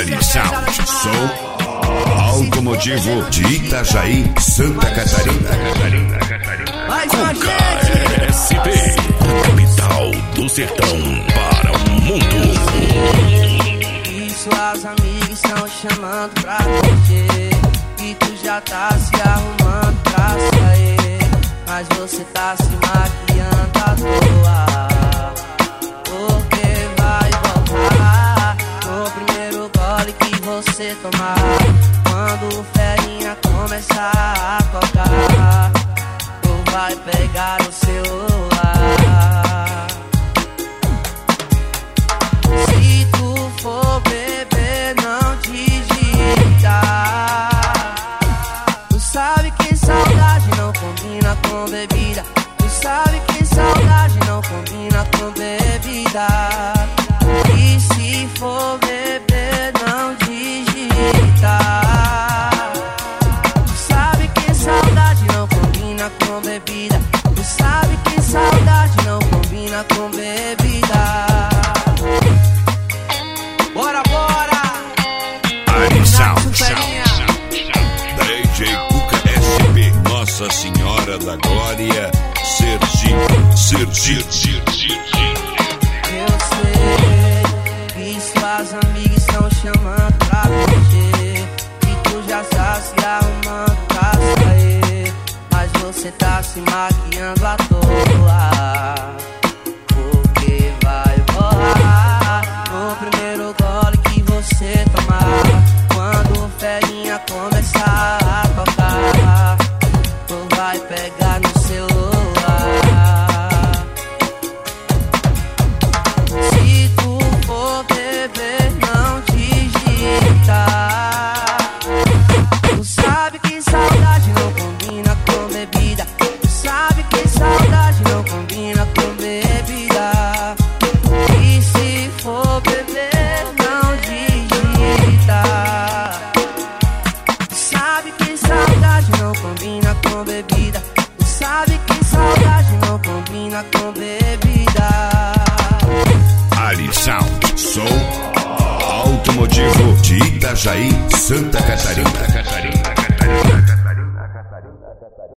Ali Sound, som automotivo de Itajaí, Santa Catarina. Cuca SP, capital do sertão para o mundo. E suas amigas estão chamando pra curtir, e tu já tá se arrumando pra sair, mas você tá se maquiando à toa, porque vai voltar no primeiro gole que você tomar. Quando o ferinha começar a tocar, tu vai pegar o celular. Se tu for beber, não digita. Tu sabe que saudade não combina com bebida. Tu sabe que saudade não combina com bebida. E se for beber, não digita. Tu sabe que saudade não combina com bebida. Tu sabe que saudade não combina com bebida. Bora, bora! Ali Sound, DJ Cuca SP, Nossa Senhora da Glória, Sergipe. Eu sei que suas amigas estão chamando pra curtir, e tu já tá se arrumando pra sair, mas você tá se maquiando à toa, porque vai rolar no primeiro gole que você tomar. Quando o ferinha começar a tocar, tu vai pegar no celular. Se tu for beber, não digita. Tu sabe que saudade não combina com bebida. Tu sabe que saudade não combina com bebida. E se for beber, não digita. Tu sabe que saudade não combina com bebida. Tu sabe que saudade não combina com bebida. Ali Sound, som automotivo de Itajaí, Santa Catarina.